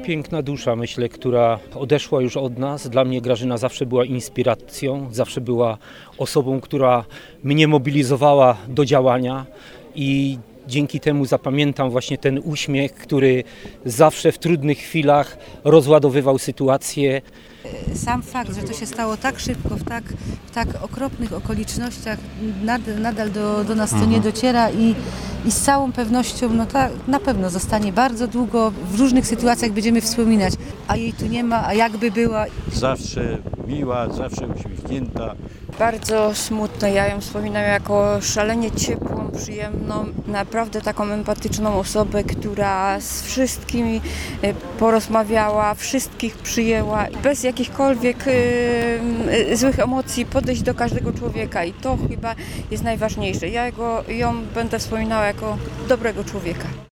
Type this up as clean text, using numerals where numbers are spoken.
Piękna dusza, myślę, która odeszła już od nas. Dla mnie Grażyna zawsze była inspiracją, zawsze była osobą, która mnie mobilizowała do działania i dzięki temu zapamiętam właśnie ten uśmiech, który zawsze w trudnych chwilach rozładowywał sytuację. Sam fakt, że to się stało tak szybko, w tak okropnych okolicznościach, nadal do nas to nie dociera i z całą pewnością na pewno zostanie bardzo długo, w różnych sytuacjach będziemy wspominać, a jej tu nie ma, a jakby była. Zawsze miła, zawsze uśmiechnięta. Bardzo smutne, ja ją wspominam jako szalenie ciepłą, przyjemną, naprawdę taką empatyczną osobę, która z wszystkimi porozmawiała, wszystkich przyjęła, bez jakichkolwiek złych emocji podejść do każdego człowieka i to chyba jest najważniejsze. Ja ją będę wspominała jako dobrego człowieka.